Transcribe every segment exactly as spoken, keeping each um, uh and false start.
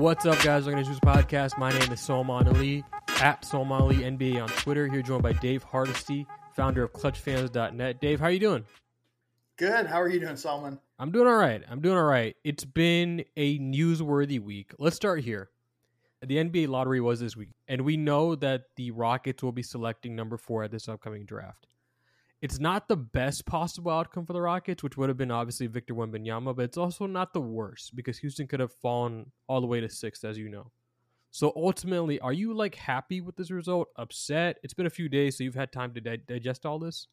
What's up, guys? Welcome to Juice Podcast. My name is Salman Ali, at Salman Ali N B A on Twitter. Here joined by Dave Hardesty, founder of Clutch Fans dot net. Dave, how are you doing? Good. How are you doing, Salman? I'm doing all right. I'm doing all right. It's been a newsworthy week. Let's start here. The N B A lottery was this week, and we know that the Rockets will be selecting number four at this upcoming draft. It's not the best possible outcome for the Rockets, which would have been obviously Victor Wembanyama, but it's also not the worst because Houston could have fallen all the way to sixth, as you know. So ultimately, are you like happy with this result? Upset? It's been a few days, so you've had time to di- digest all this?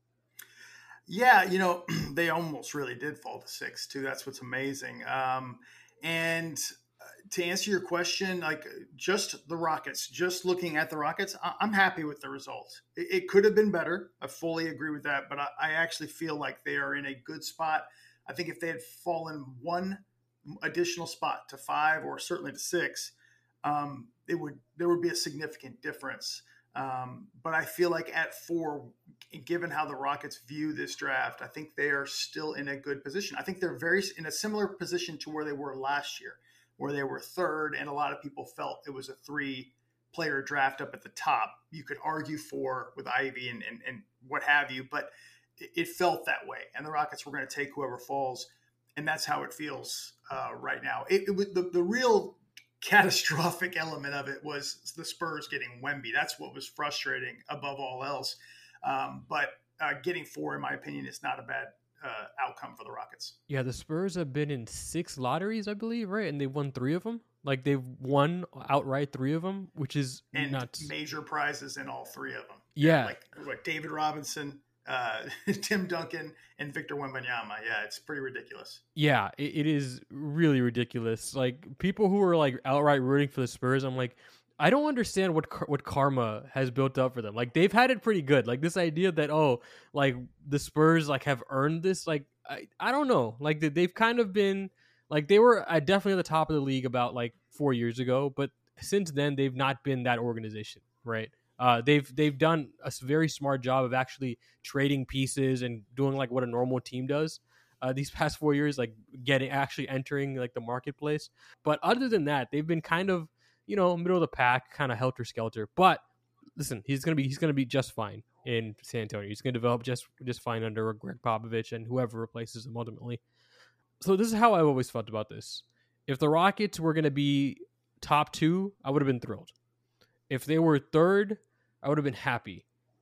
Yeah, you know, they almost really did fall to six, too. That's what's amazing. Um, and to answer your question, like just the Rockets, just looking at the Rockets, I- I'm happy with the result. It-, it could have been better. I fully agree with that, but I-, I actually feel like they are in a good spot. I think if they had fallen one additional spot to five or certainly to six, um, it would there would be a significant difference. Um, but I feel like at four, given how the Rockets view this draft, I think they are still in a good position. I think they're very in a similar position to where they were last year, where they were third, and a lot of people felt it was a three-player draft up at the top. You could argue for with Ivy and, and, and what have you, but it, it felt that way. And the Rockets were going to take whoever falls, and that's how it feels uh, right now. It, it the, the real catastrophic element of it was the Spurs getting Wemby. That's what was frustrating above all else. Um, but uh, getting four, in my opinion, is not a bad uh, outcome for the Rockets. Yeah, the Spurs have been in six lotteries, I believe, right? And they won three of them. Like they've won outright three of them, which is and nuts. Major prizes in all three of them. Yeah, like what David Robinson, uh, Tim Duncan, and Victor Wembanyama. Yeah, it's pretty ridiculous. Yeah, it, it is really ridiculous. Like people who are like outright rooting for the Spurs, I'm like, I don't understand what what karma has built up for them. Like they've had it pretty good. Like this idea that oh, like the Spurs like have earned this. Like I, I don't know. Like they've kind of been like they were uh, definitely at the top of the league about like four years ago, but since then they've not been that organization, right? Uh, they've they've done a very smart job of actually trading pieces and doing like what a normal team does. Uh, these past four years, like getting actually entering like the marketplace. But other than that, they've been kind of you know, middle of the pack, kind of helter skelter. But listen, he's gonna be he's gonna be just fine in San Antonio. He's gonna develop just just fine under Greg Popovich and whoever replaces him ultimately. So this is how I've always felt about this. If the Rockets were gonna be top two, I would have been thrilled. If they were third, I would have been happy.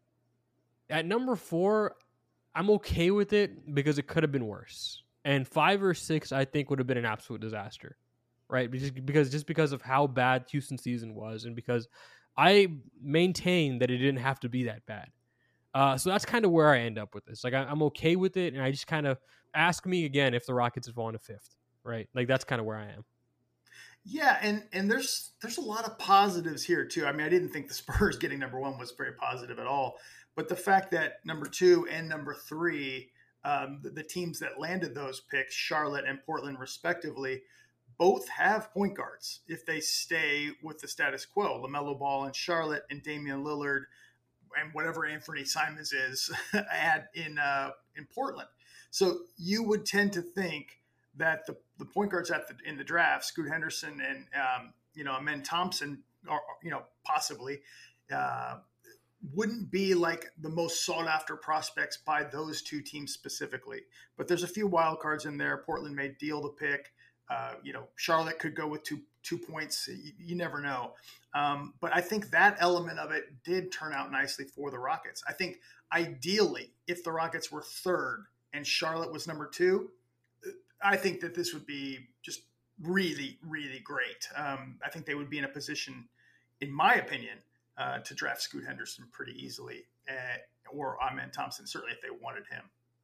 At number four, I'm okay with it because it could have been worse. And five or six, I think, would have been an absolute disaster. Right, because just because of how bad Houston season was, and because I maintain that it didn't have to be that bad. Uh, so that's kind of where I end up with this. Like I, I'm okay with it, and I just kind of ask me again if the Rockets have fallen to fifth. Right, like that's kind of where I am. Yeah, and and there's there's a lot of positives here too. I mean, I didn't think the Spurs getting number one was very positive at all, but the fact that number two and number three, um, the, the teams that landed those picks, Charlotte and Portland respectively, both have point guards if they stay with the status quo. LaMelo Ball in Charlotte and Damian Lillard and whatever Anthony Simons is at in uh, in Portland. So you would tend to think that the, the point guards at the, in the draft, Scoot Henderson and um, you know Amen Thompson, or you know possibly uh, wouldn't be like the most sought after prospects by those two teams specifically. But there's a few wild cards in there. Portland may deal the pick. Uh, you know, Charlotte could go with two two points. You, you never know. Um, but I think that element of it did turn out nicely for the Rockets. I think ideally, if the Rockets were third and Charlotte was number two, I think that this would be just really, really great. Um, I think they would be in a position, in my opinion, uh, to draft Scoot Henderson pretty easily, uh, or Amen Thompson, certainly if they wanted him.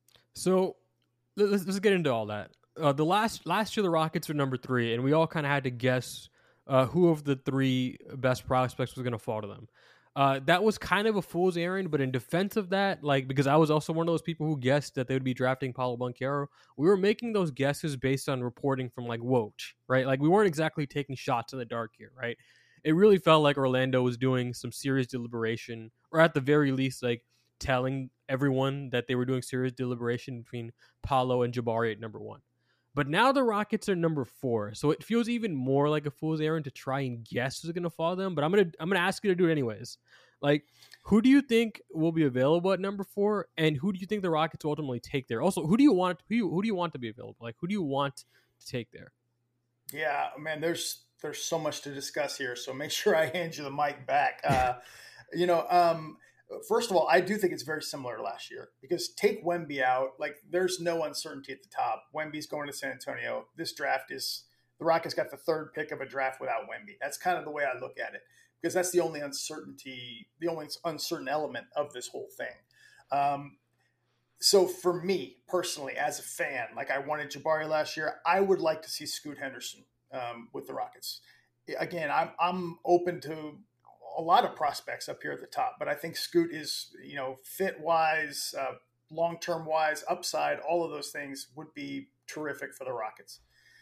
So let's, let's get into all that. Uh, the last last year, the Rockets were number three, and we all kind of had to guess uh, who of the three best prospects was going to fall to them. Uh, that was kind of a fool's errand, but in defense of that, like because I was also one of those people who guessed that they would be drafting Paolo Banchero, we were making those guesses based on reporting from like Woj, right? Like we weren't exactly taking shots in the dark here, right? It really felt like Orlando was doing some serious deliberation, or at the very least, like telling everyone that they were doing serious deliberation between Paolo and Jabari at number one. But now the Rockets are number four, so it feels even more like a fool's errand to try and guess who's going to follow them. But I'm gonna I'm gonna ask you to do it anyways. Like, who do you think will be available at number four, and who do you think the Rockets will ultimately take there? Also, who do you want who you, who do you want to be available? Like, who do you want to take there? Yeah, man, there's there's so much to discuss here. So make sure I hand you the mic back. Uh, you know, um, first of all, I do think it's very similar to last year because take Wemby out, like there's no uncertainty at the top. Wemby's going to San Antonio. This draft is the Rockets got the third pick of a draft without Wemby. That's kind of the way I look at it because that's the only uncertainty, the only uncertain element of this whole thing. Um, so for me personally, as a fan, like I wanted Jabari last year, I would like to see Scoot Henderson um, with the Rockets. Again, I'm I'm open to a lot of prospects up here at the top, but I think Scoot is, you know, fit wise, uh, long term wise, upside, all of those things would be terrific for the Rockets.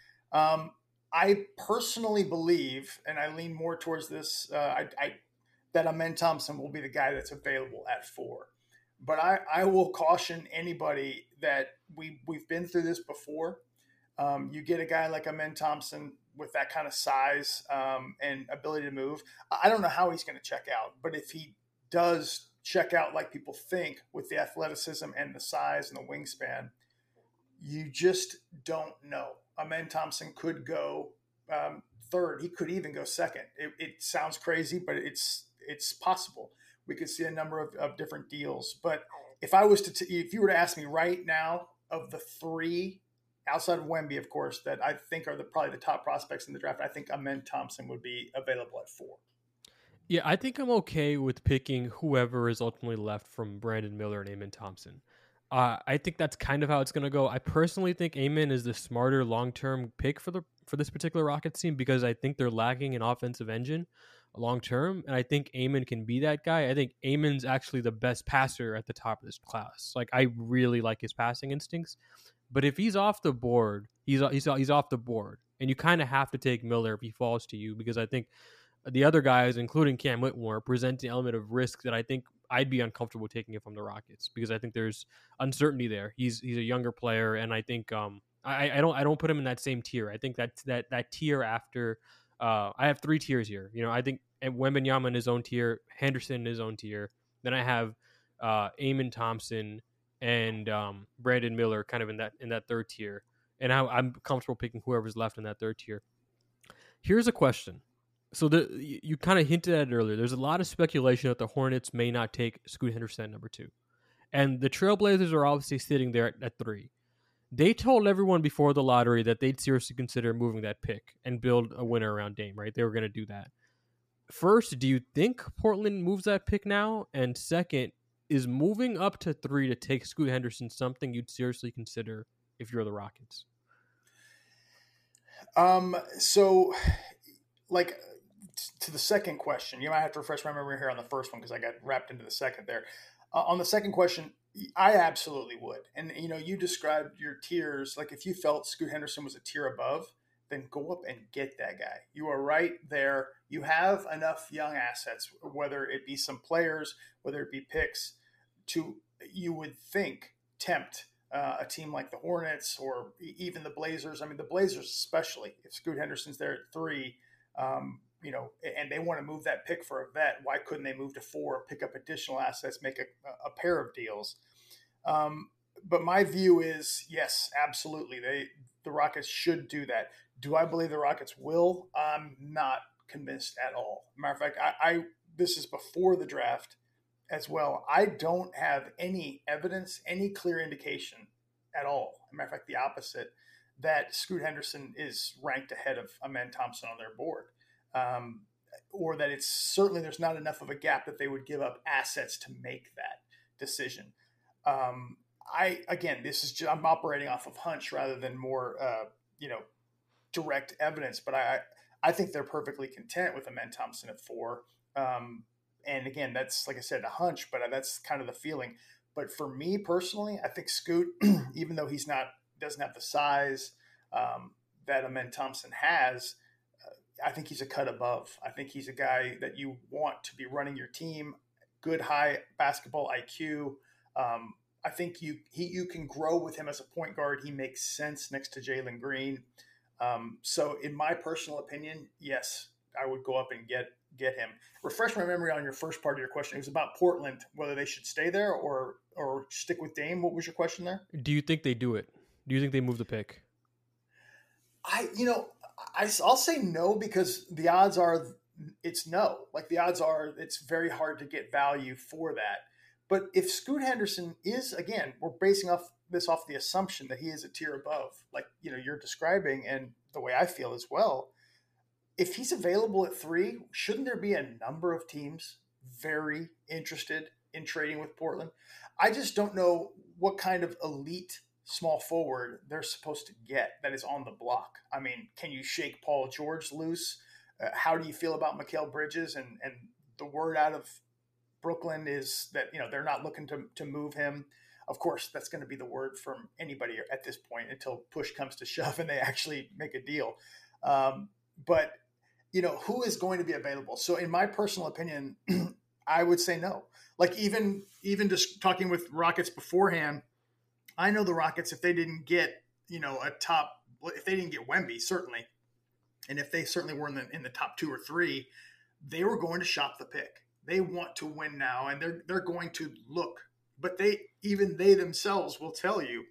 Um, I personally believe, and I lean more towards this, uh, I, I that Amen Thompson will be the guy that's available at four. But I, I will caution anybody that we we've been through this before. Um, you get a guy like Amen Thompson with that kind of size um, and ability to move. I don't know how he's going to check out, but if he does check out like people think with the athleticism and the size and the wingspan, you just don't know. Amen Thompson could go um, third. He could even go second. It, it sounds crazy, but it's it's possible. We could see a number of, of different deals. But if I was to, t- if you were to ask me right now, of the three outside of Wemby, of course, that I think are the probably the top prospects in the draft, I think Amen Thompson would be available at four. Yeah, I think I'm okay with picking whoever is ultimately left from Brandon Miller and Amen Thompson. Uh, I think that's kind of how it's going to go. I personally think Amen is the smarter long-term pick for the for this particular Rockets team because I think they're lacking an offensive engine long term, and I think Amen can be that guy. I think Amen's actually the best passer at the top of this class. Like I really like his passing instincts, but if he's off the board, he's he's he's off the board, and you kind of have to take Miller if he falls to you because I think the other guys, including Cam Whitmore, present the element of risk that I think I'd be uncomfortable taking it from the Rockets because I think there's uncertainty there. He's he's a younger player, and I think um I, I don't I don't put him in that same tier. I think that that that tier after. Uh, I have three tiers here. You know, I think Wembanyama in his own tier, Henderson in his own tier. Then I have uh, Amen Thompson and um, Brandon Miller kind of in that in that third tier. And I, I'm comfortable picking whoever's left in that third tier. Here's a question. So the, you, you kind of hinted at it earlier. There's a lot of speculation that the Hornets may not take Scoot Henderson at number two. And the Trailblazers are obviously sitting there at, at three. They told everyone before the lottery that they'd seriously consider moving that pick and build a winner around Dame, right? They were going to do that. First, do you think Portland moves that pick now? And second, is moving up to three to take Scoot Henderson something you'd seriously consider if you're the Rockets? Um, so, like, to the second question, you might have to refresh my memory here on the first one because I got wrapped into the second there. Uh, on the second question, I absolutely would. And, you know, you described your tiers. Like if you felt Scoot Henderson was a tier above, then go up and get that guy. You are right there. You have enough young assets, whether it be some players, whether it be picks, to, you would think, tempt uh, a team like the Hornets or even the Blazers. I mean, the Blazers especially, if Scoot Henderson's there at three, um, you know, and they want to move that pick for a vet, why couldn't they move to four, pick up additional assets, make a, a pair of deals? Um, but my view is, yes, absolutely. They, the Rockets should do that. Do I believe the Rockets will? I'm not convinced at all. Matter of fact, I, I this is before the draft as well. I don't have any evidence, any clear indication at all. Matter of fact, the opposite, that Scoot Henderson is ranked ahead of Amen Thompson on their board. Um, or that it's certainly there's not enough of a gap that they would give up assets to make that decision. Um, I again, this is just, I'm operating off of hunch rather than more, uh, you know, direct evidence. But I, I think they're perfectly content with Amen Thompson at four. Um, and again, that's like I said, a hunch, but that's kind of the feeling. But for me personally, I think Scoot, even though he's not doesn't have the size um, that Amen Thompson has. I think he's a cut above. I think he's a guy that you want to be running your team, good high basketball I Q, um, I think you he you can grow with him as a point guard. He makes sense next to Jalen Green. Um, so, in my personal opinion, yes, I would go up and get get him. Refresh my memory on your first part of your question. It was about Portland, whether they should stay there or or stick with Dame. What was your question there? Do you think they do it? Do you think they move the pick? I, you know, I, I'll say no because the odds are it's no. Like the odds are it's very hard to get value for that. But if Scoot Henderson is, again, we're basing off this off the assumption that he is a tier above, like, you know, you're describing and the way I feel as well. If he's available at three, shouldn't there be a number of teams very interested in trading with Portland? I just don't know what kind of elite small forward they're supposed to get that is on the block. I mean, can you shake Paul George loose? Uh, how do you feel about Mikal Bridges? And and the word out of Brooklyn is that, you know, they're not looking to, to move him. Of course, that's going to be the word from anybody at this point until push comes to shove and they actually make a deal. Um, but, you know, who is going to be available? So in my personal opinion, I would say no. Like even even just talking with Rockets beforehand, I know the Rockets, if they didn't get, you know, a top, if they didn't get Wemby, certainly, and if they certainly were in the, in the top two or three, they were going to shop the pick. They want to win now, and they're they're going to look. But they, even they themselves will tell you,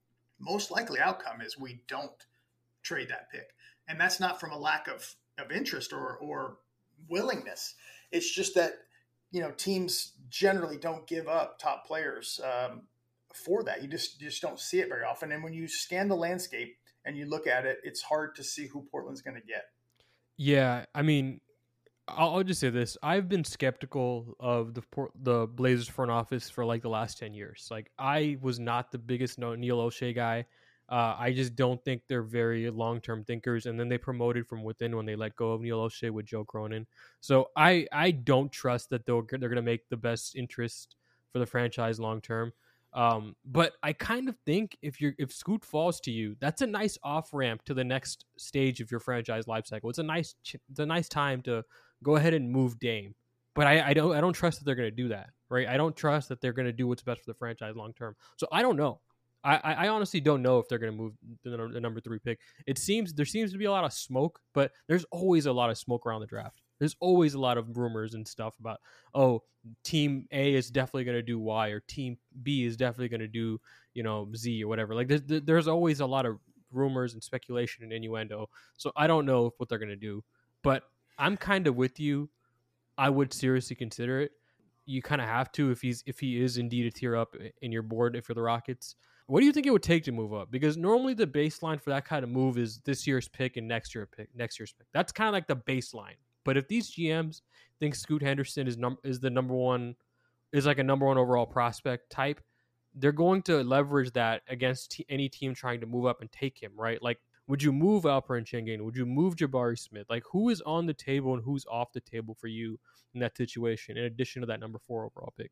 most likely outcome is we don't trade that pick. And that's not from a lack of, of interest or, or willingness. It's just that, you know, teams generally don't give up top players um, for that. You just, you just don't see it very often. And when you scan the landscape and you look at it, it's hard to see who Portland's going to get. Yeah, I mean, I'll, I'll just say this. I've been skeptical of the the Blazers front office for like the last ten years. Like, I was not the biggest Neil O'Shea guy. Uh, I just don't think they're very long-term thinkers. And then they promoted from within when they let go of Neil O'Shea with Joe Cronin. So I, I don't trust that they'll, they're going to make the best interest for the franchise long-term. Um, but I kind of think if you're if Scoot falls to you, that's a nice off-ramp to the next stage of your franchise life cycle. It's a nice it's a nice time to go ahead and move Dame. But I, I don't I don't trust that they're going to do that, right? I don't trust that they're going to do what's best for the franchise long term. So I don't know. I, I honestly don't know if they're going to move the, the number three pick. It seems there seems to be a lot of smoke, but there's always a lot of smoke around the draft. There's always a lot of rumors and stuff about, oh, team A is definitely going to do Y, or team B is definitely going to do, you know, Z or whatever. Like there's, there's always a lot of rumors and speculation and innuendo. So I don't know what they're going to do, but I'm kind of with you. I would seriously consider it. You kind of have to if he's if he is indeed a tier up in your board if you're the Rockets. What do you think it would take to move up? Because normally the baseline for that kind of move is this year's pick and next year pick, next year's pick. That's kind of like the baseline. But if these G Ms think Scoot Henderson is num- is the number one, is like a number one overall prospect type, they're going to leverage that against t- any team trying to move up and take him, right? Like, would you move Alperen Sengun? Would you move Jabari Smith? Like, who is on the table and who's off the table for you in that situation, in addition to that number four overall pick?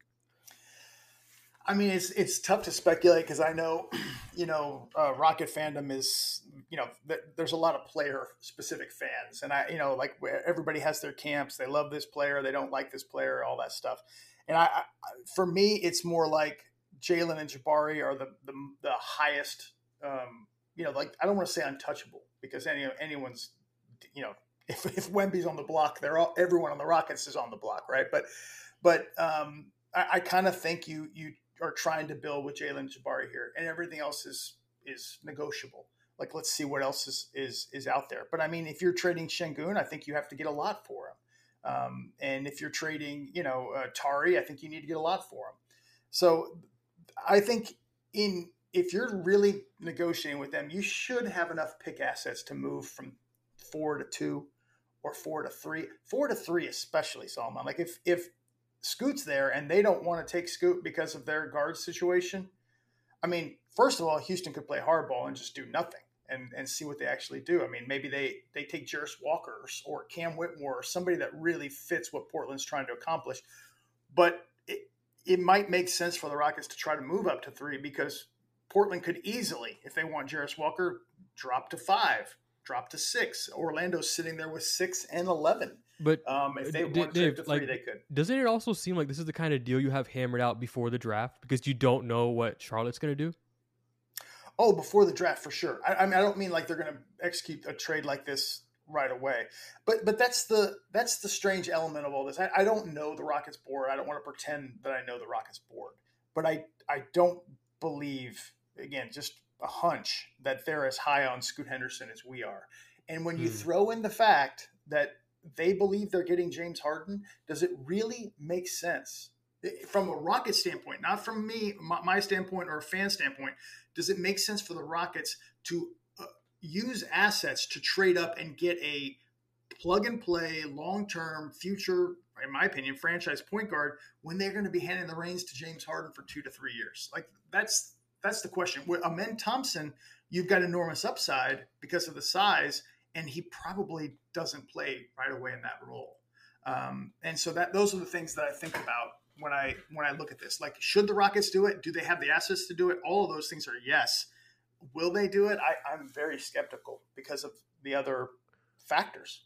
I mean, it's it's tough to speculate because I know, you know, uh, Rocket fandom is, you know, th- there's a lot of player specific fans, and I, you know, like everybody has their camps. They love this player, they don't like this player, all that stuff. And I, I for me, it's more like Jalen and Jabari are the the, the highest. Um, you know, like I don't want to say untouchable because any anyone's, you know, if if Wemby's on the block, they're all everyone on the Rockets is on the block, right? But but um, I, I kind of think you you. are trying to build with Jalen Jabari here, and everything else is is negotiable. Like, let's see what else is is is out there. But I mean, if you're trading Sengun, I think you have to get a lot for him. Um, and if you're trading, you know, uh, Tari, I think you need to get a lot for him. So I think in if you're really negotiating with them, you should have enough pick assets to move from four to two or four to three, four to three especially, Solomon. Like if if Scoot's there and they don't want to take Scoot because of their guard situation. I mean, first of all, Houston could play hardball and just do nothing and, and see what they actually do. I mean, maybe they, they take Jarris Walker or Cam Whitmore or somebody that really fits what Portland's trying to accomplish. But it, it might make sense for the Rockets to try to move up to three because Portland could easily, if they want Jarris Walker, drop to five, drop to six. Orlando's sitting there with six and eleven. But Um, if they D- wanted to trade Dave, up to three, like, they could. doesn't it also seem like this is the kind of deal you have hammered out before the draft because you don't know what Charlotte's going to do? Oh, before the draft for sure. I, I mean, I don't mean like they're going to execute a trade like this right away, but but that's the that's the strange element of all this. I, I don't know the Rockets board. I don't want to pretend that I know the Rockets board, but I I don't believe, again, just a hunch, that they're as high on Scoot Henderson as we are. And when you Hmm. throw in the fact that they believe they're getting James Harden, does it really make sense from a Rocket standpoint, not from me, my, my standpoint or a fan standpoint? Does it make sense for the Rockets to uh, use assets to trade up and get a plug and play, long term, future, in my opinion, franchise point guard when they're going to be handing the reins to James Harden for two to three years? Like that's that's the question. With Amen Thompson, you've got enormous upside because of the size, and he probably doesn't play right away in that role. Um, and so that those are the things that I think about when I when I look at this. Like, should the Rockets do it? Do they have the assets to do it? All of those things are yes. Will they do it? I, I'm very skeptical because of the other factors.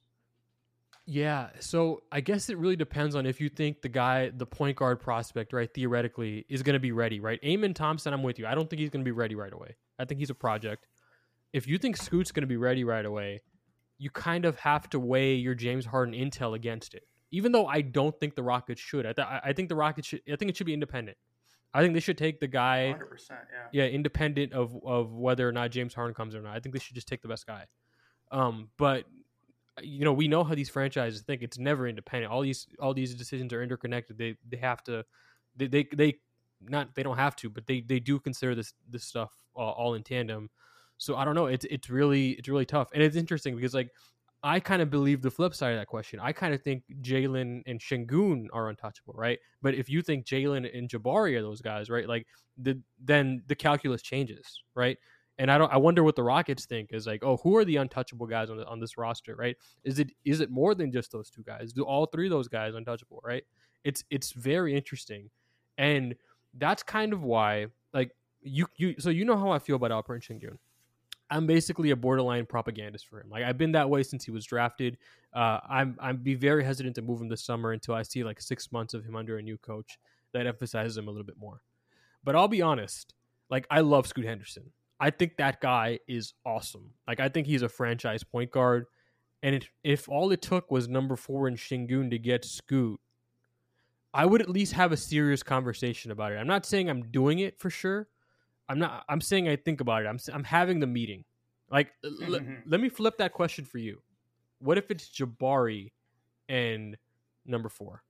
Yeah, so I guess it really depends on if you think the guy, the point guard prospect, right, theoretically, is going to be ready, right? Amen Thompson, I'm with you. I don't think he's going to be ready right away. I think he's a project. If you think Scoot's going to be ready right away, you kind of have to weigh your James Harden intel against it. Even though I don't think the Rockets should. I, th- I think the Rockets should, I think it should be independent. I think they should take the guy, one hundred percent, yeah. yeah, independent of, of whether or not James Harden comes or not. I think they should just take the best guy. Um, but you know, we know how these franchises think. It's never independent. All these all these decisions are interconnected. They they have to they they, they not they don't have to, but they, they do consider this this stuff all, all in tandem. So I don't know. It's it's really it's really tough, and it's interesting because like I kind of believe the flip side of that question. I kind of think Jalen and Şengün are untouchable, right? But if you think Jalen and Jabari are those guys, right? Like the then the calculus changes, right? And I don't. I wonder what the Rockets think is like. Oh, who are the untouchable guys on the, on this roster? Right? Is it is it more than just those two guys? Do all three of those guys untouchable? Right? It's it's very interesting, and that's kind of why like you you. So you know how I feel about Alperen Şengün. I'm basically a borderline propagandist for him. Like I've been that way since he was drafted. Uh, I'm I'm be very hesitant to move him this summer until I see like six months of him under a new coach that emphasizes him a little bit more. But I'll be honest. Like I love Scoot Henderson. I think that guy is awesome. Like, I think he's a franchise point guard. And it, if all it took was number four in Şengün to get Scoot, I would at least have a serious conversation about it. I'm not saying I'm doing it for sure. I'm not. I'm saying I think about it. I'm I'm having the meeting. Like, mm-hmm. l- let me flip that question for you. What if it's Jabari and number four?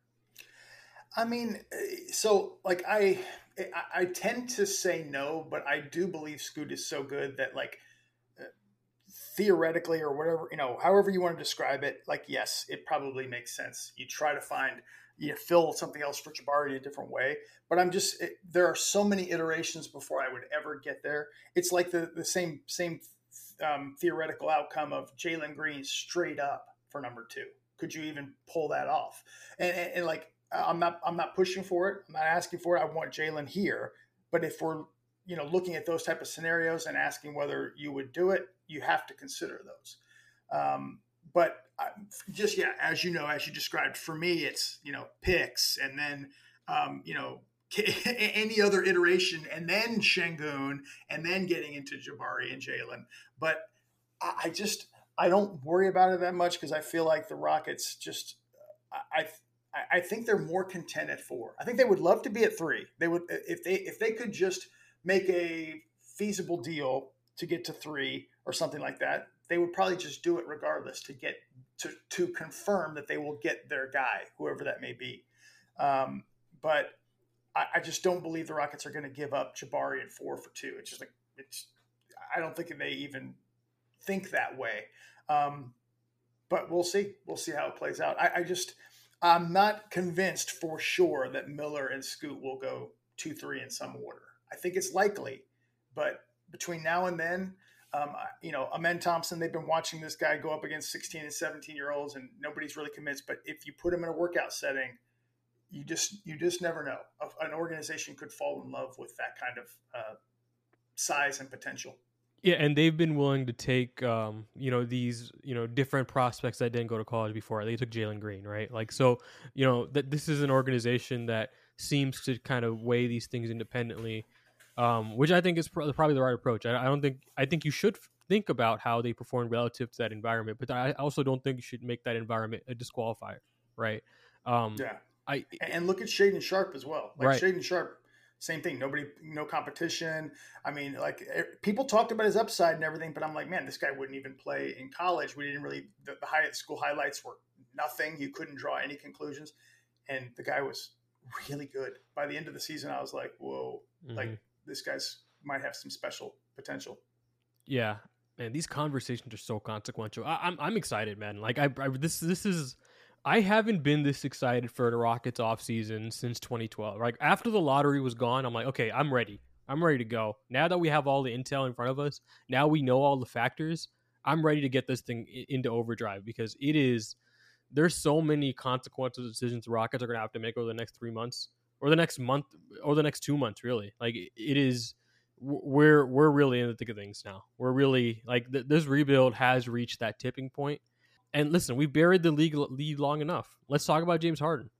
I mean, so like I, I tend to say no, but I do believe Scoot is so good that like theoretically or whatever, you know, however you want to describe it, like, yes, it probably makes sense. You try to find, you fill something else for Jabari in a different way. But I'm just, it, there are so many iterations before I would ever get there. It's like the, the same, same um, theoretical outcome of Jalen Green straight up for number two. Could you even pull that off? And, and, and like, I'm not I'm not pushing for it. I'm not asking for it. I want Jalen here. But if we're, you know, looking at those type of scenarios and asking whether you would do it, you have to consider those. Um, but I, just, yeah, as you know, as you described, for me, it's, you know, picks and then, um, you know, any other iteration and then Şengün and then getting into Jabari and Jalen. But I, I just, I don't worry about it that much because I feel like the Rockets just, I, I I think they're more content at four. I think they would love to be at three. They would if they if they could just make a feasible deal to get to three or something like that. They would probably just do it regardless to get to to confirm that they will get their guy, whoever that may be. Um, but I, I just don't believe the Rockets are going to give up Jabari at four for two. It's just like it's. I don't think they even think that way. Um, but we'll see. We'll see how it plays out. I, I just. I'm not convinced for sure that Miller and Scoot will go two, three in some order. I think it's likely, but between now and then, um, you know, Amen Thompson, they've been watching this guy go up against sixteen and seventeen year olds and nobody's really convinced, but if you put him in a workout setting, you just, you just never know. An organization could fall in love with that kind of uh, size and potential. Yeah, and they've been willing to take, um, you know, these, you know, different prospects that didn't go to college before. They took Jalen Green, right? Like, so, you know, that this is an organization that seems to kind of weigh these things independently, um, which I think is pro- probably the right approach. I, I don't think, I think you should f- think about how they perform relative to that environment, but I also don't think you should make that environment a disqualifier, right? Um, Yeah. I, And look at Shaden Sharp as well. Like right. Shaden Sharp, same thing. Nobody, no competition. I mean, like eh, people talked about his upside and everything, but I'm like, man, this guy wouldn't even play in college. We didn't really, the, the high school highlights were nothing. You couldn't draw any conclusions. And the guy was really good. By the end of the season, I was like, whoa, Mm-hmm. like this guy's might have some special potential. Yeah, man, these conversations are so consequential. I, I'm I'm excited, man. Like I, I this this is I haven't been this excited for the Rockets offseason since twenty twelve. Like after the lottery was gone, I'm like, okay, I'm ready. I'm ready to go. Now that we have all the intel in front of us, now we know all the factors. I'm ready to get this thing i- into overdrive because it is. There's so many consequential decisions the Rockets are going to have to make over the next three months, or the next month, or the next two months. Really, like it it is we're we're really in the thick of things now. We're really like th- this rebuild has reached that tipping point. And listen, we've buried the league lead long enough. Let's talk about James Harden.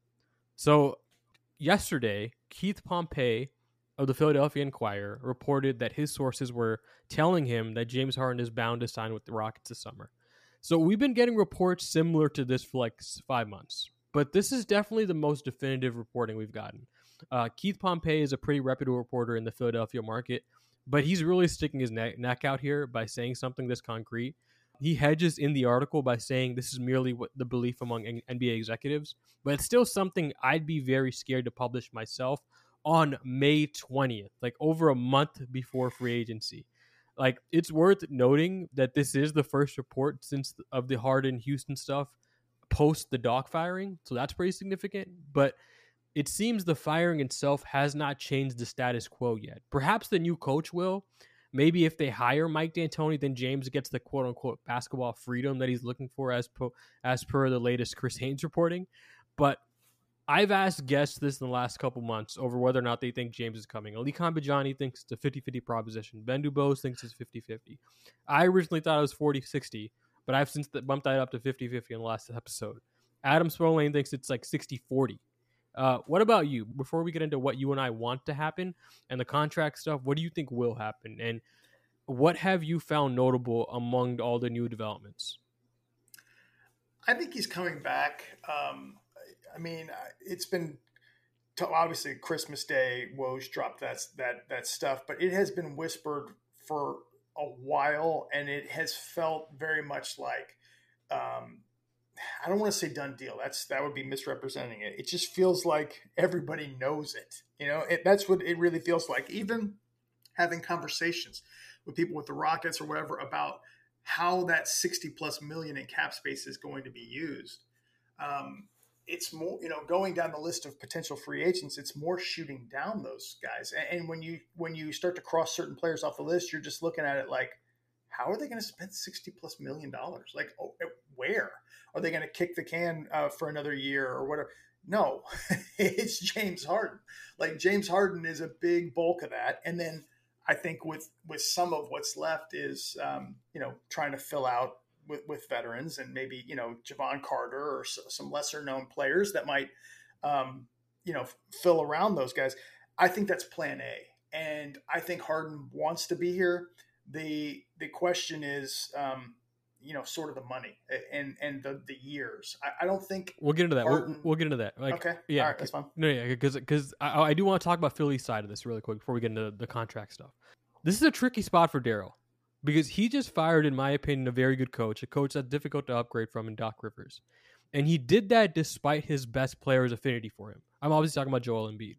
So yesterday, Keith Pompey of the Philadelphia Inquirer reported that his sources were telling him that James Harden is bound to sign with the Rockets this summer. So we've been getting reports similar to this for like five months, but this is definitely the most definitive reporting we've gotten. Uh, Keith Pompey is a pretty reputable reporter in the Philadelphia market, but he's really sticking his neck, neck out here by saying something this concrete. He hedges in the article by saying this is merely what the belief among N B A executives, but it's still something I'd be very scared to publish myself on May twentieth, like over a month before free agency. Like it's worth noting that this is the first report since of the Harden Houston stuff post the Doc firing, so that's pretty significant. But it seems the firing itself has not changed the status quo yet. Perhaps the new coach will. Maybe if they hire Mike D'Antoni, then James gets the quote unquote basketball freedom that he's looking for, as per, as per the latest Chris Haynes reporting. But I've asked guests this in the last couple months over whether or not they think James is coming. Ali Khanbajani thinks it's a fifty-fifty proposition. Ben Dubose thinks it's fifty-fifty. I originally thought it was forty-sixty, but I've since bumped that up to fifty-fifty in the last episode. Adam Spolane thinks it's like sixty-forty. Uh, what about you? Before we get into what you and I want to happen and the contract stuff, what do you think will happen? And what have you found notable among all the new developments? I think he's coming back. Um, I mean, it's been obviously Christmas Day. Woj dropped that that that stuff, but it has been whispered for a while, and it has felt very much like um, I don't want to say done deal. That's that would be misrepresenting it. It just feels like everybody knows it. You know, it, that's what it really feels like. Even having conversations with people with the Rockets or whatever about how that sixty plus million in cap space is going to be used. Um, it's more, you know, going down the list of potential free agents, it's more shooting down those guys. And, and when you when you start to cross certain players off the list, you're just looking at it like, how are they going to spend sixty plus million dollars? Like, oh, where are they going to kick the can uh, for another year or whatever? No, it's James Harden. Like James Harden is a big bulk of that. And then I think with, with some of what's left is, um, you know, trying to fill out with, with veterans and maybe, you know, Javon Carter or so, some lesser known players that might, um, you know, fill around those guys. I think that's plan A. And I think Harden wants to be here. The the question is, um, you know, sort of the money and and the, the years. I, I don't think we'll get into that. Harden, we'll, we'll get into that. Like, okay, yeah, all right, that's fine. No, yeah, because because I, I do want to talk about Philly's side of this really quick before we get into the contract stuff. This is a tricky spot for Daryl because he just fired, in my opinion, a very good coach, a coach that's difficult to upgrade from in Doc Rivers, and he did that despite his best player's affinity for him. I'm obviously talking about Joel Embiid.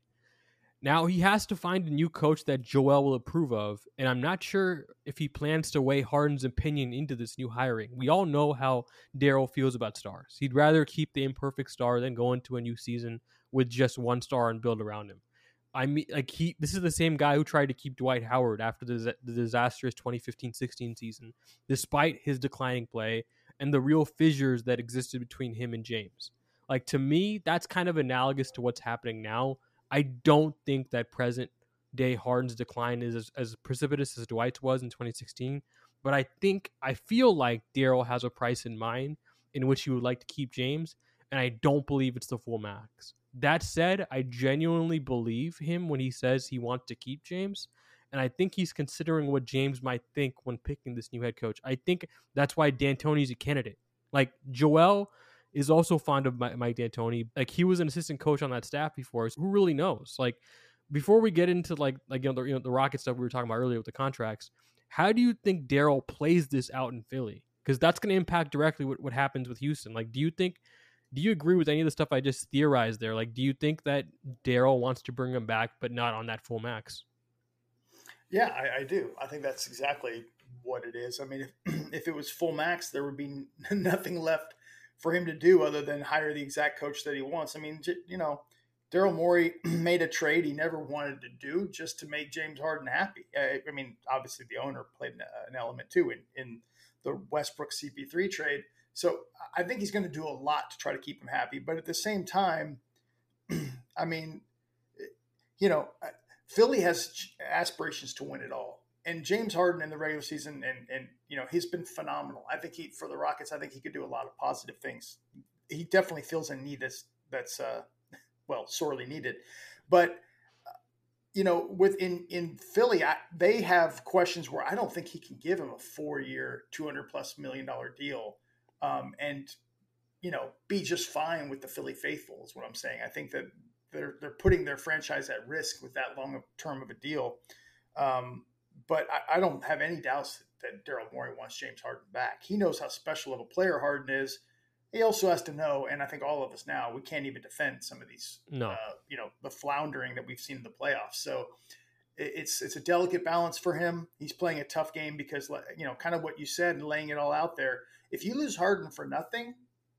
Now he has to find a new coach that Joel will approve of, and I'm not sure if he plans to weigh Harden's opinion into this new hiring. We all know how Daryl feels about stars. He'd rather keep the imperfect star than go into a new season with just one star and build around him. I mean, like he, this is the same guy who tried to keep Dwight Howard after the, the disastrous twenty fifteen sixteen season, despite his declining play and the real fissures that existed between him and James. Like to me, that's kind of analogous to what's happening now. I don't think that present day Harden's decline is as, as precipitous as Dwight's was in twenty sixteen. But I think, I feel like Daryl has a price in mind in which he would like to keep James, and I don't believe it's the full max. That said, I genuinely believe him when he says he wants to keep James, and I think he's considering what James might think when picking this new head coach. I think that's why D'Antoni's a candidate. Like, Joel is also fond of Mike D'Antoni. Like, he was an assistant coach on that staff before, so who really knows? Like, before we get into like like you know the, you know, the Rocket stuff we were talking about earlier with the contracts, how do you think Daryl plays this out in Philly? Because that's going to impact directly what, what happens with Houston. Like, do you think, do you agree with any of the stuff I just theorized there? Like, do you think that Daryl wants to bring him back, but not on that full max? Yeah, I, I do. I think that's exactly what it is. I mean, if, if it was full max, there would be nothing left for him to do other than hire the exact coach that he wants. I mean, you know, Daryl Morey made a trade he never wanted to do just to make James Harden happy. I, I mean, obviously the owner played an, an element too in, in the Westbrook C P three trade. So I think he's going to do a lot to try to keep him happy. But at the same time, I mean, you know, Philly has aspirations to win it all. And James Harden in the regular season, and, and you know, he's been phenomenal. I think he, for the Rockets, I think he could do a lot of positive things. He definitely feels a need that's, that's uh, well, sorely needed. But, uh, you know, within in Philly, I, they have questions where I don't think he can give him a four-year, two hundred plus million dollar deal um, and, you know, be just fine with the Philly faithful is what I'm saying. I think that they're they're putting their franchise at risk with that long term of a deal. Um, but I, I don't have any doubts that, that Daryl Morey wants James Harden back. He knows how special of a player Harden is. He also has to know, and I think all of us now, we can't even defend some of these, no. uh, you know, the floundering that we've seen in the playoffs. So it, it's it's a delicate balance for him. He's playing a tough game because, you know, kind of what you said and laying it all out there. If you lose Harden for nothing,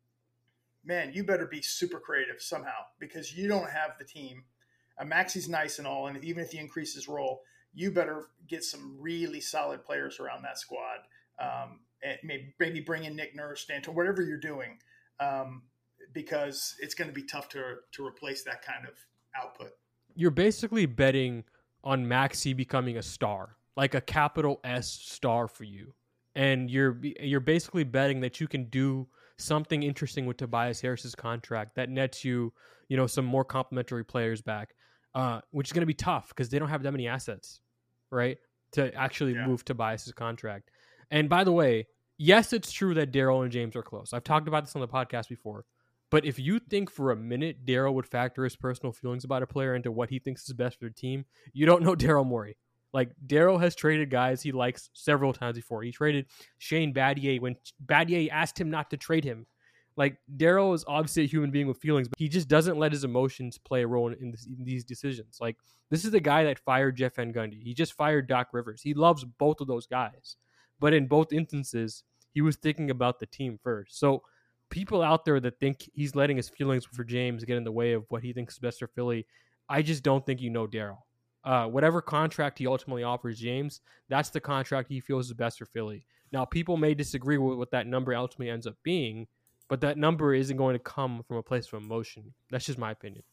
man, you better be super creative somehow because you don't have the team. Uh, Maxi's nice and all, and even if he increases his role, you better get some really solid players around that squad. Um, and maybe, maybe bring in Nick Nurse, Stanton, whatever you're doing, um, because it's going to be tough to to replace that kind of output. You're basically betting on Maxey becoming a star, like a capital S star for you, and you're you're basically betting that you can do something interesting with Tobias Harris's contract that nets you, you know, some more complimentary players back, uh, which is going to be tough because they don't have that many assets, right, to actually yeah. move Tobias's contract. And by the way, yes, it's true that Daryl and James are close. I've talked about this on the podcast before. But if you think for a minute Daryl would factor his personal feelings about a player into what he thinks is best for the team, you don't know Daryl Morey. Like, Daryl has traded guys he likes several times before. He traded Shane Battier when Battier asked him not to trade him. Like, Daryl is obviously a human being with feelings, but he just doesn't let his emotions play a role in, in, this, in these decisions. Like, this is the guy that fired Jeff Van Gundy. He just fired Doc Rivers. He loves both of those guys. But in both instances, he was thinking about the team first. So people out there that think he's letting his feelings for James get in the way of what he thinks is best for Philly, I just don't think you know Daryl. Uh, whatever contract he ultimately offers James, that's the contract he feels is best for Philly. Now, people may disagree with what that number ultimately ends up being, but that number isn't going to come from a place of emotion. That's just my opinion.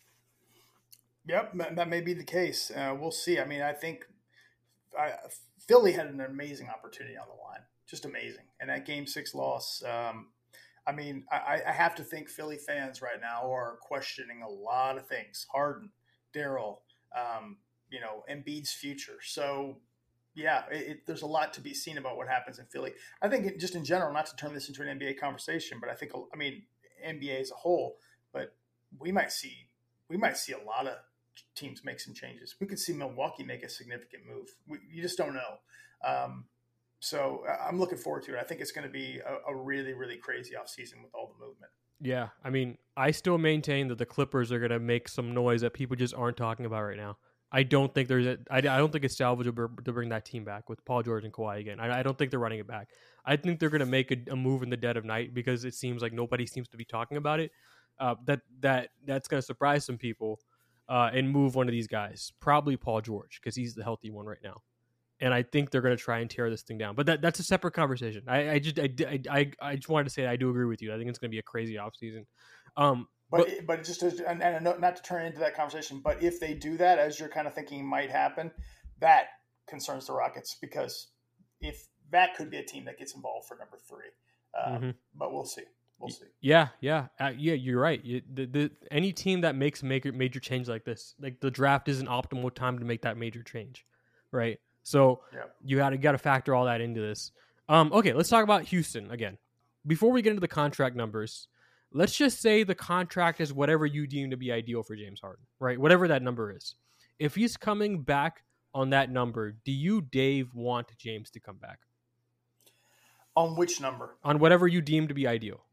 Yep, that may be the case. Uh, we'll see. I mean, I think I, Philly had an amazing opportunity on the line, just amazing. And that game six loss, um, I mean, I, I have to think Philly fans right now are questioning a lot of things. Harden, Daryl, um, you know, Embiid's future. So, yeah, it, it, there's a lot to be seen about what happens in Philly. I think it, just in general, not to turn this into an N B A conversation, but I think, I mean, N B A as a whole, but we might see, we might see a lot of teams make some changes. We could see Milwaukee make a significant move. We, you just don't know. Um, so I'm looking forward to it. I think it's going to be a, a really, really crazy offseason with all the movement. Yeah, I mean, I still maintain that the Clippers are going to make some noise that people just aren't talking about right now. I don't think there's a, I, I don't think it's salvageable to bring that team back with Paul George and Kawhi again. I, I don't think they're running it back. I think they're going to make a, a move in the dead of night because it seems like nobody seems to be talking about it. Uh, that that that's going to surprise some people uh, and move one of these guys, probably Paul George because he's the healthy one right now. And I think they're going to try and tear this thing down. But that, that's a separate conversation. I, I just I, I, I just wanted to say I do agree with you. I think it's going to be a crazy offseason. Um, But But but just to, and, and not to turn into that conversation, but if they do that, as you're kind of thinking might happen, that concerns the Rockets because if that could be a team that gets involved for number three, um, mm-hmm. but we'll see. We'll see. Yeah, yeah, uh, yeah. You're right. You, the, the any team that makes major major change like this, like the draft is an optimal time to make that major change, right? So yeah. you got to got to factor all that into this. Um, okay, let's talk about Houston again. Before we get into the contract numbers, let's just say the contract is whatever you deem to be ideal for James Harden, right? Whatever that number is. If he's coming back on that number, do you, Dave, want James to come back? On which number? On whatever you deem to be ideal.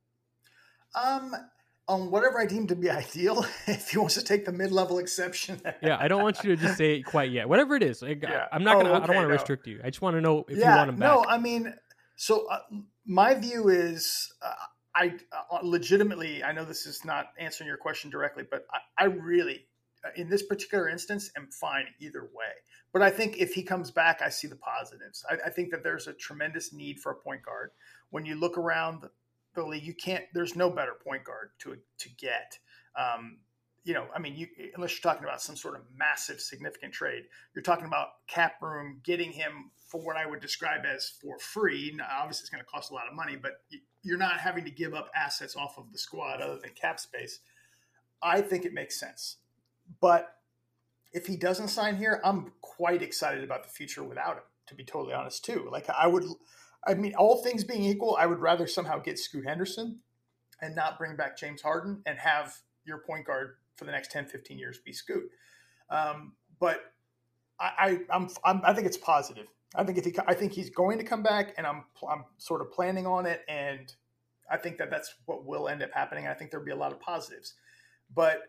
Um, on whatever I deem to be ideal, if he wants to take the mid-level exception. Yeah, I don't want you to just say it quite yet. Whatever it is, like, yeah. I'm not gonna. Oh, okay, I don't want to no. restrict you. I just want to know if yeah, you want him back. No, I mean, so uh, my view is, uh, I uh, legitimately, I know this is not answering your question directly, but I, I really, uh, in this particular instance, am fine either way. But I think if he comes back, I see the positives. I, I think that there's a tremendous need for a point guard. When you look around the, the league, you can't. There's no better point guard to to get. Um, you know, I mean, you, unless you're talking about some sort of massive, significant trade, you're talking about cap room, getting him for what I would describe as for free. Now, obviously, it's going to cost a lot of money, but you're not having to give up assets off of the squad other than cap space. I think it makes sense. But if he doesn't sign here, I'm quite excited about the future without him, to be totally honest, too. Like, I would, I mean, all things being equal, I would rather somehow get Scoot Henderson and not bring back James Harden and have your point guard for the next ten, fifteen years be Scoot. Um, but I, I, I'm, I'm, I think it's positive. I think if he, I think he's going to come back, and I'm, I'm sort of planning on it, and I think that that's what will end up happening. I think there'll be a lot of positives, but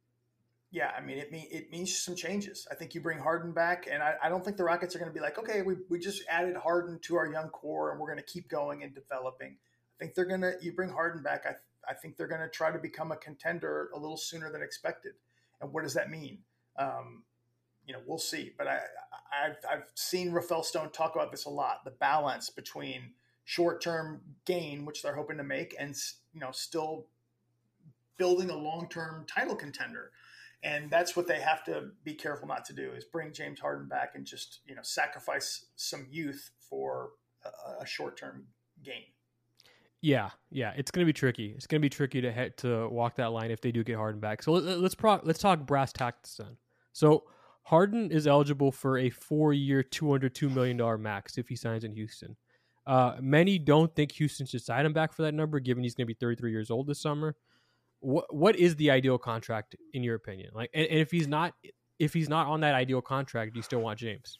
yeah, I mean, it mean it means some changes. I think you bring Harden back, and I, I don't think the Rockets are going to be like, okay, we we just added Harden to our young core, and we're going to keep going and developing. I think they're going to, you bring Harden back, I I think they're going to try to become a contender a little sooner than expected. And what does that mean? Um, you know, we'll see. But I, I've, I've seen Rafael Stone talk about this a lot, the balance between short-term gain, which they're hoping to make, and, you know, still building a long-term title contender. And that's what they have to be careful not to do, is bring James Harden back and just, you know, sacrifice some youth for a, a short-term gain. Yeah, yeah, it's gonna be tricky. It's gonna be tricky to head to walk that line if they do get Harden back. So let, let's pro, let's talk brass tacks then. So Harden is eligible for a four-year, two hundred two million dollars max if he signs in Houston. Uh, many don't think Houston should sign him back for that number, given he's gonna be thirty-three years old this summer. What what is the ideal contract in your opinion? Like, and, and if he's not if he's not on that ideal contract, do you still want James?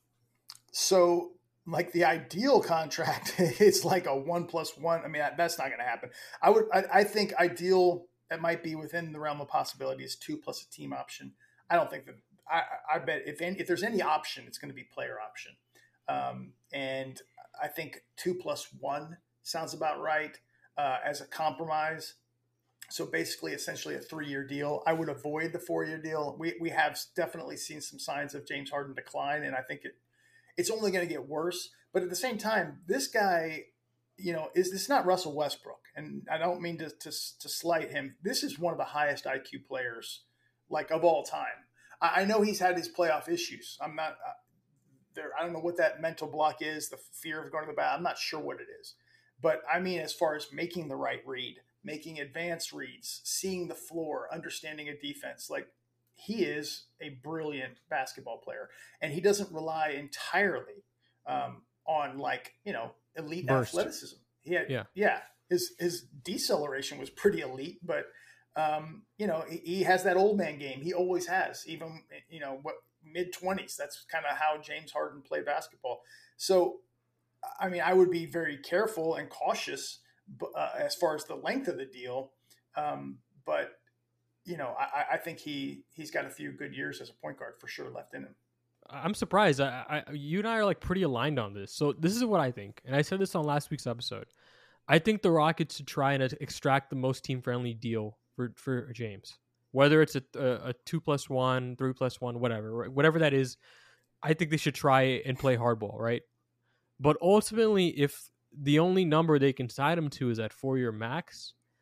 So. Like the ideal contract is like a one plus one. I mean, that's not going to happen. I would, I, I think ideal, that might be within the realm of possibility, is two plus a team option. I don't think that, I, I bet if any, if there's any option, it's going to be player option. Um, and I think two plus one sounds about right uh, as a compromise. So basically, essentially a three-year deal. I would avoid the four-year deal. We we have definitely seen some signs of James Harden decline, and I think it, it's only going to get worse. But at the same time, this guy, you know, is this not Russell Westbrook? And I don't mean to, to to slight him. This is one of the highest I Q players, like, of all time. I, I know he's had his playoff issues. I'm not uh, there. I don't know what that mental block is, the fear of going to the bat. I'm not sure what it is. But I mean, as far as making the right read, making advanced reads, seeing the floor, understanding a defense, like, he is a brilliant basketball player, and he doesn't rely entirely um, on, like, you know, elite Burst. athleticism. He had, yeah, yeah. His his deceleration was pretty elite, but um, you know, he, he has that old man game. He always has, even, you know, what mid twenties. That's kind of how James Harden played basketball. So, I mean, I would be very careful and cautious uh, as far as the length of the deal, um, but. You know, I, I think he, he's got a few good years as a point guard for sure left in him. I'm surprised. I, I, you and I are like pretty aligned on this. So this is what I think. And I said this on last week's episode. I think the Rockets should try and extract the most team-friendly deal for, for James. Whether it's a, a, a two plus one, three plus one, whatever. Whatever that is, I think they should try and play hardball, right? But ultimately, if the only number they can sign him to is that four-year max,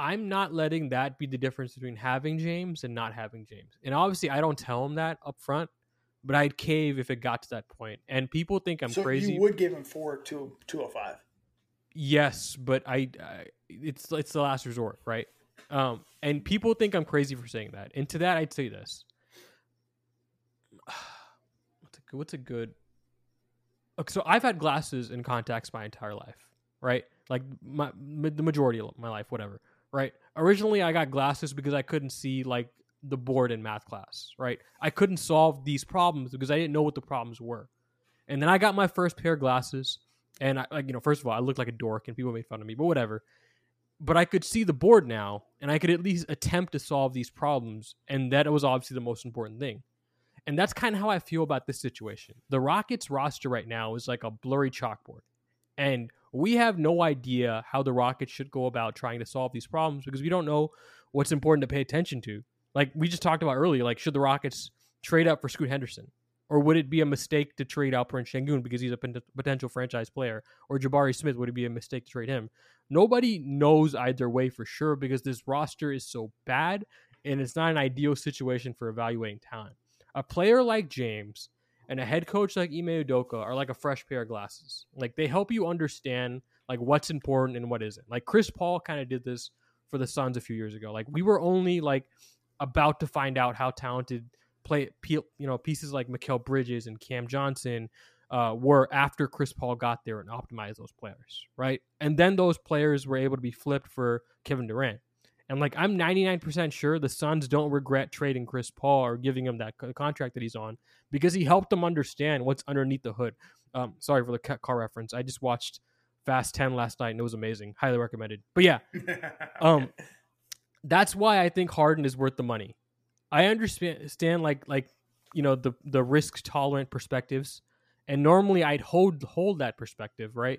I'm not letting that be the difference between having James and not having James. And obviously, I don't tell him that up front, but I'd cave if it got to that point. And people think I'm So crazy. you would give him four to two oh five. Yes, but I, I it's it's the last resort, right? Um, and people think I'm crazy for saying that. And to that, I'd say this: what's a good, what's a good? Okay, so I've had glasses and contacts my entire life, right? Like my the majority of my life, whatever, right? Originally, I got glasses because I couldn't see like the board in math class, right? I couldn't solve these problems because I didn't know what the problems were. And then I got my first pair of glasses. And I, like, you know, first of all, I looked like a dork and people made fun of me, but whatever. But I could see the board now and I could at least attempt to solve these problems. And that was obviously the most important thing. And that's kind of how I feel about this situation. The Rockets roster right now is like a blurry chalkboard. And we have no idea how the Rockets should go about trying to solve these problems because we don't know what's important to pay attention to. Like we just talked about earlier, like should the Rockets trade up for Scoot Henderson? Or would it be a mistake to trade Alperen Sengun because he's a potential franchise player? Or Jabari Smith, would it be a mistake to trade him? Nobody knows either way for sure because this roster is so bad and it's not an ideal situation for evaluating talent. A player like James and a head coach like Ime Udoka are like a fresh pair of glasses. Like they help you understand like what's important and what isn't. Like Chris Paul kind of did this for the Suns a few years ago. Like we were only like about to find out how talented play, you know, pieces like Mikal Bridges and Cam Johnson uh, were after Chris Paul got there and optimized those players, right? And then those players were able to be flipped for Kevin Durant. And like I'm ninety-nine percent sure the Suns don't regret trading Chris Paul or giving him that co- contract that he's on because he helped them understand what's underneath the hood. Um, sorry for the car reference. I just watched Fast ten last night and it was amazing. Highly recommended. But yeah, um, that's why I think Harden is worth the money. I understand like like you know the the risk tolerant perspectives, and normally I'd hold hold that perspective, right?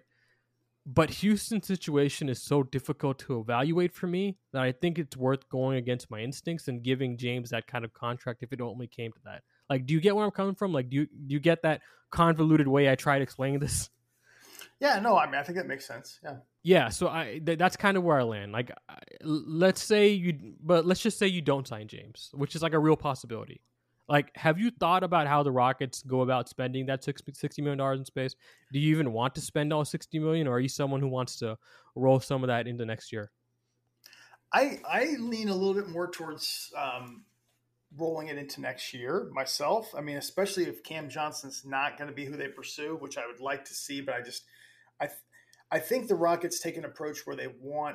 But Houston's situation is so difficult to evaluate for me that I think it's worth going against my instincts and giving James that kind of contract if it only came to that. Like, do you get where I'm coming from? Like, do you do you get that convoluted way I tried explaining this? Yeah, no, I mean I think that makes sense. Yeah. Yeah, so I th- that's kind of where I land. Like, I, let's say you, but let's just say you don't sign James, which is like a real possibility. Like, have you thought about how the Rockets go about spending that sixty million dollars in space? Do you even want to spend all sixty million dollars, or are you someone who wants to roll some of that into next year? I I lean a little bit more towards um, rolling it into next year myself. I mean, especially if Cam Johnson's not going to be who they pursue, which I would like to see, but I just I. Th- I think the Rockets take an approach where they want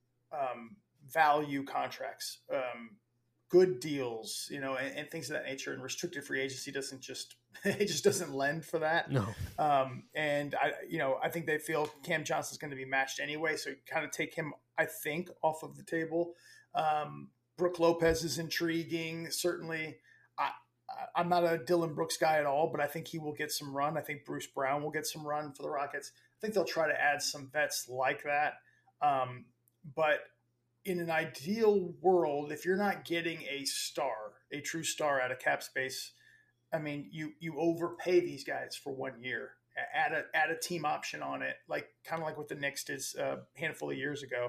um, value contracts, um, good deals, you know, and, and things of that nature. And restricted free agency doesn't just it just doesn't lend for that. No. Um, and I, you know, I think they feel Cam Johnson's going to be matched anyway, so kind of take him, I think, off of the table. Um, Brook Lopez is intriguing, certainly. I, I'm not a Dylan Brooks guy at all, but I think he will get some run. I think Bruce Brown will get some run for the Rockets. I think they'll try to add some vets like that. Um, but in an ideal world, if you're not getting a star, a true star out of cap space, I mean, you you overpay these guys for one year. Add a add a team option on it, like kind of like what the Knicks did a handful of years ago,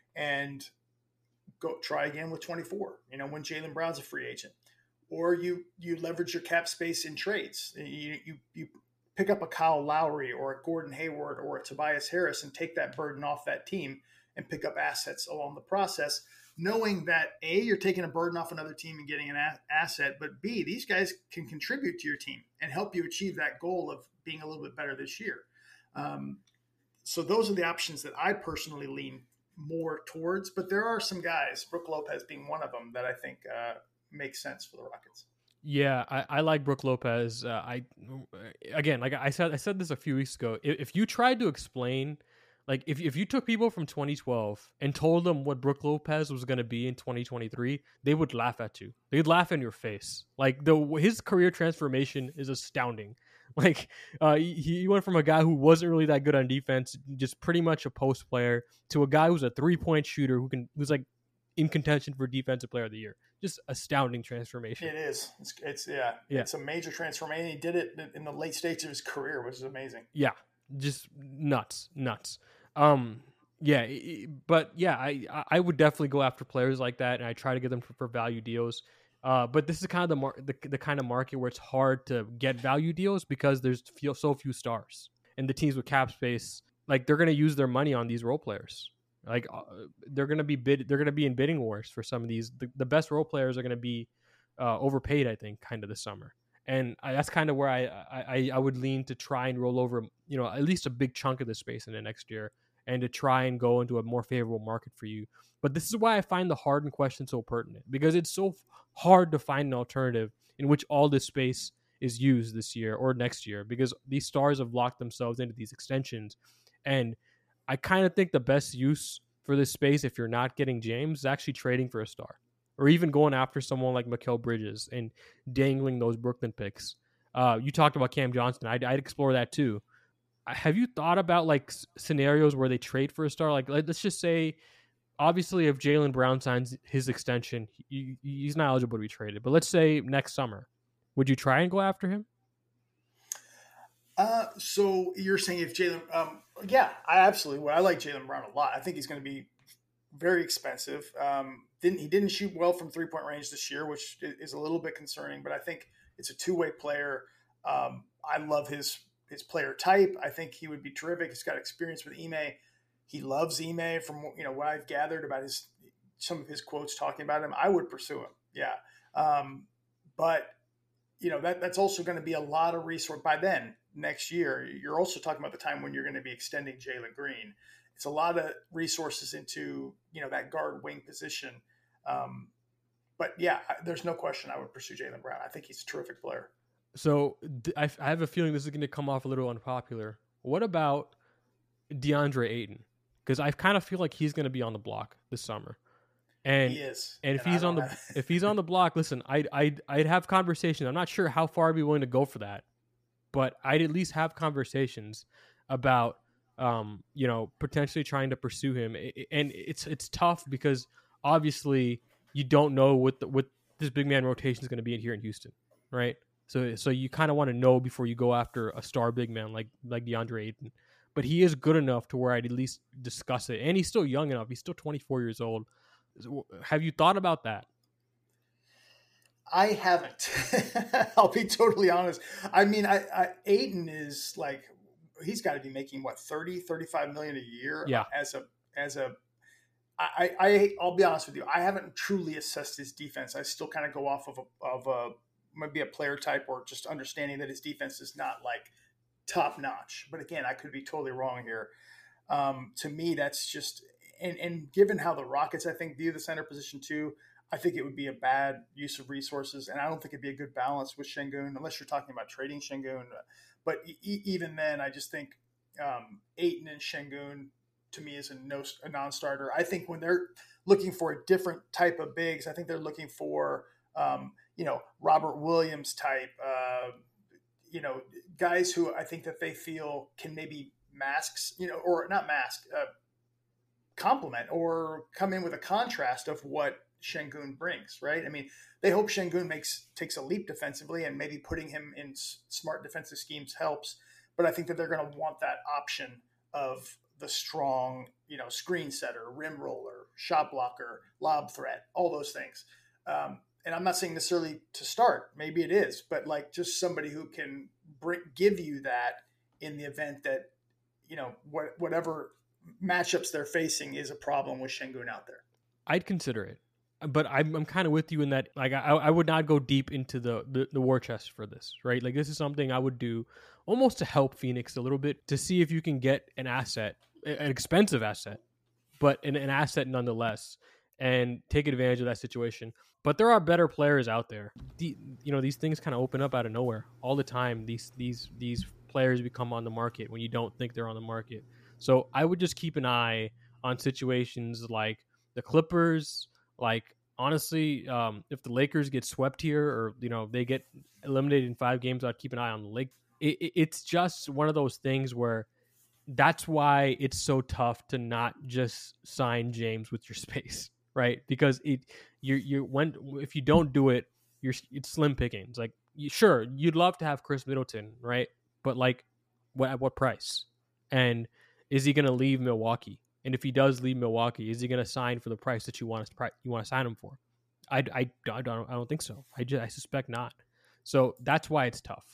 and go try again with twenty-four. You know, when Jaylen Brown's a free agent, or you you leverage your cap space in trades. You you you pick up a Kyle Lowry or a Gordon Hayward or a Tobias Harris and take that burden off that team and pick up assets along the process, knowing that A, you're taking a burden off another team and getting an a- asset, but B, these guys can contribute to your team and help you achieve that goal of being a little bit better this year. Um, so those are the options that I personally lean more towards, but there are some guys, Brook Lopez being one of them, that I think uh, makes sense for the Rockets. Yeah, I, I like Brook Lopez. Uh, I again, like I said, I said this a few weeks ago. If, if you tried to explain, like if if you took people from twenty twelve and told them what Brook Lopez was going to be in twenty twenty-three, they would laugh at you. They'd laugh in your face. Like the his career transformation is astounding. Like uh, he, he went from a guy who wasn't really that good on defense, just pretty much a post player, to a guy who's a three point shooter who can who's like in contention for Defensive Player of the Year. Just astounding transformation. It is. It's, it's yeah, yeah. It's a major transformation. He did it in the late stage of his career, which is amazing. Yeah, just nuts, nuts. Um, Yeah, but yeah, I I would definitely go after players like that, and I try to get them for, for value deals. Uh, but this is kind of the, mar- the the kind of market where it's hard to get value deals because there's feel so few stars, and the teams with cap space, like they're gonna use their money on these role players. Like uh, they're gonna be bid, they're gonna be in bidding wars for some of these. The, the best role players are gonna be uh, overpaid, I think, kind of this summer, and I, that's kind of where I, I I would lean to try and roll over, you know, at least a big chunk of the space in the next year and to try and go into a more favorable market for you. But this is why I find the Harden question so pertinent, because it's so hard to find an alternative in which all this space is used this year or next year, because these stars have locked themselves into these extensions. And I kind of think the best use for this space, if you're not getting James, is actually trading for a star or even going after someone like Mikal Bridges and dangling those Brooklyn picks. Uh, you talked about Cam Johnson. I'd, I'd explore that too. Have you thought about like scenarios where they trade for a star? Like, let's just say, obviously, if Jaylen Brown signs his extension, he, he's not eligible to be traded. But let's say next summer, would you try and go after him? Uh, so you're saying if Jaylen, um, yeah, I absolutely would. I like Jaylen Brown a lot. I think he's going to be very expensive. Um, didn't he didn't shoot well from three point range this year, which is a little bit concerning. But I think it's a two way player. Um, I love his. his player type. I think he would be terrific. He's got experience with Ime. He loves Ime from, you know, what I've gathered about his, some of his quotes talking about him. I would pursue him. Yeah. Um, but you know, that that's also going to be a lot of resource by then next year. You're also talking about the time when you're going to be extending Jalen Green. It's a lot of resources into, you know, that guard wing position. Um, but yeah, there's no question I would pursue Jaylen Brown. I think he's a terrific player. So I, I have a feeling this is going to come off a little unpopular. What about DeAndre Ayton? Because I kind of feel like he's going to be on the block this summer. And, he is. And if and he's on the have... if he's on the block, listen, I'd I'd I'd have conversations. I'm not sure how far I'd be willing to go for that, but I'd at least have conversations about um you know potentially trying to pursue him. And it's it's tough because obviously you don't know what the, what this big man rotation is going to be in here in Houston, right? So so you kind of want to know before you go after a star big man like like DeAndre Ayton. But he is good enough to where I'd at least discuss it. And he's still young enough. He's still twenty-four years old. Have you thought about that? I haven't. I'll be totally honest. I mean, I, I Ayton is like, he's got to be making what, thirty, thirty-five million a year yeah. as a, as a, I, I, I'll be honest with you. I haven't truly assessed his defense. I still kind of go off of a, of a, maybe a player type or just understanding that his defense is not like top notch. But again, I could be totally wrong here. Um, to me, that's just, and, and given how the Rockets, I think, view the center position too, I think it would be a bad use of resources. And I don't think it'd be a good balance with Şengün, unless you're talking about trading Şengün. But e- even then, I just think um, Ayton and Şengün, to me, is a, no, a non-starter. I think when they're looking for a different type of bigs, I think they're looking for, um, you know, Robert Williams type, uh, you know, guys who I think that they feel can maybe masks, you know, or not mask, uh, complement or come in with a contrast of what Şengün brings, right? I mean, they hope Şengün makes takes a leap defensively, and maybe putting him in s- smart defensive schemes helps. But I think that they're going to want that option of the strong, you know, screen setter, rim roller, shot blocker, lob threat, all those things. Um, and I'm not saying necessarily to start, maybe it is, but like just somebody who can bring, give you that in the event that, you know, what, whatever matchups they're facing is a problem with Şengün out there. I'd consider it, but I'm I'm kind of with you in that, like, I I would not go deep into the, the the war chest for this, right? Like, this is something I would do almost to help Phoenix a little bit, to see if you can get an asset, an expensive asset, but an, an asset nonetheless, and take advantage of that situation. But there are better players out there. The, you know, these things kind of open up out of nowhere all the time. These these these players become on the market when you don't think they're on the market. So I would just keep an eye on situations like the Clippers. Like, honestly, um, if the Lakers get swept here, or, you know, they get eliminated in five games, I'd keep an eye on the Lake. It, it, it's just one of those things where that's why it's so tough to not just sign James with your space, right? Because it you you when if you don't do it, you're it's slim pickings. Like, you, sure, you'd love to have Chris Middleton, right? But like, what at what price? And is he going to leave Milwaukee? And if he does leave Milwaukee, is he going to sign for the price that you want to you want to sign him for? I, I, I don't I don't think so. I just I suspect not. So that's why it's tough.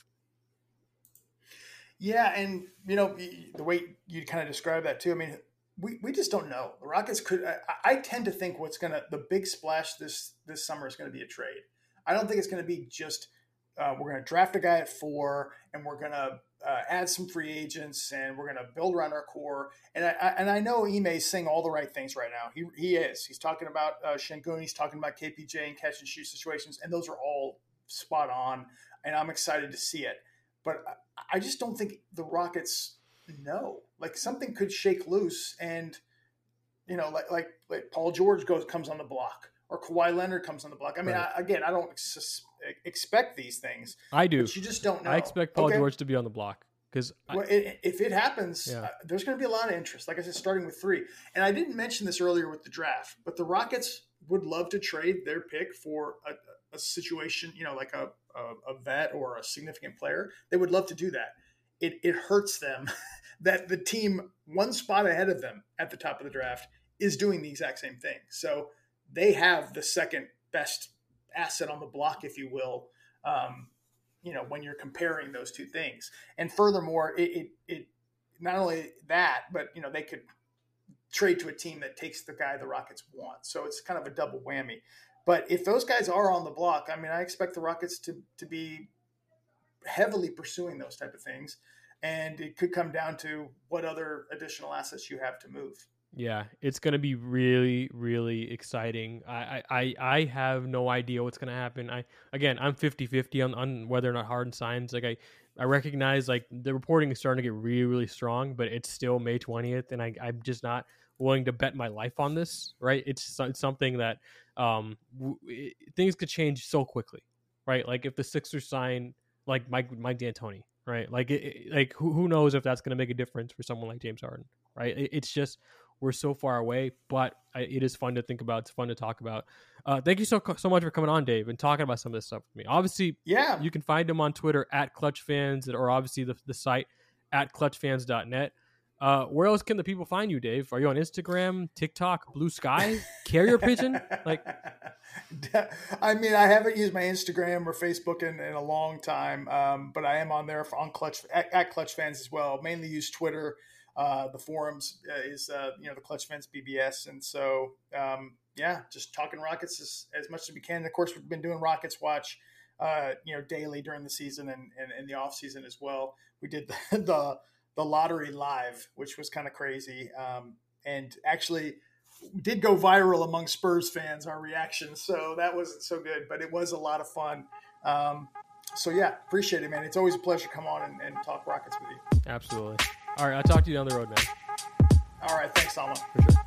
Yeah, and you know the way you kind of describe that too. I mean, we, we just don't know. The Rockets could. I, I tend to think what's gonna the big splash this this summer is going to be a trade. I don't think it's going to be just uh, we're going to draft a guy at four and we're going to uh, add some free agents and we're going to build around our core. And I, I and I know Ime's saying all the right things right now. He he is. He's talking about uh, Şengün. He's talking about K P J and catch and shoot situations, and those are all spot on. And I'm excited to see it. But I just don't think the Rockets know. Like something could shake loose, and you know, like like like Paul George goes comes on the block, or Kawhi Leonard comes on the block. I mean, right. I, again, I don't ex- expect these things. I do. But you just don't know. I expect Paul okay. George to be on the block because well, if it happens, yeah. uh, there's going to be a lot of interest. Like I said, starting with three. And I didn't mention this earlier with the draft, but the Rockets would love to trade their pick for a, a situation, you know, like a, a, a vet or a significant player. They would love to do that. It, it hurts them that the team one spot ahead of them at the top of the draft is doing the exact same thing. So they have the second best asset on the block, if you will, um, you know, when you're comparing those two things. And furthermore, it, it, it not only that, but, you know, they could trade to a team that takes the guy the Rockets want. So it's kind of a double whammy. But if those guys are on the block, I mean, I expect the Rockets to to be heavily pursuing those type of things. And it could come down to what other additional assets you have to move. Yeah, it's going to be really, really exciting. I, I, I have no idea what's going to happen. I Again, I'm fifty-fifty on, on whether or not Harden signs. Like I, I recognize like the reporting is starting to get really, really strong, but it's still May twentieth, and I, I'm just not willing to bet my life on this, right? It's, it's something that um, w- it, things could change so quickly, right? Like if the Sixers sign like Mike, Mike D'Antoni, right? Like, it, it, like who, who knows if that's going to make a difference for someone like James Harden, right? It, it's just, we're so far away, but I, it is fun to think about. It's fun to talk about. Uh, thank you so so much for coming on, Dave, and talking about some of this stuff with me. Obviously, yeah, you can find him on Twitter at Clutch Fans, or obviously the, the site at clutch fans dot net. Uh, where else can the people find you, Dave? Are you on Instagram, TikTok, Blue Sky, Carrier Pigeon? Like, I mean, I haven't used my Instagram or Facebook in, in a long time, um, but I am on there for, on Clutch at, at Clutch Fans as well. Mainly use Twitter. Uh, the forums uh, is, uh, you know, the Clutch Fans B B S. And so, um, yeah, just talking Rockets as, as much as we can. And of course, we've been doing Rockets Watch, uh, you know, daily during the season and, and in the off season as well. We did the, the, the lottery live, which was kind of crazy. Um, and actually did go viral among Spurs fans, our reactions. So that wasn't so good, but it was a lot of fun. Um, so yeah, appreciate it, man. It's always a pleasure to come on and, and talk Rockets with you. Absolutely. All right, I'll talk to you down the road, man. All right, thanks, Salma. For sure.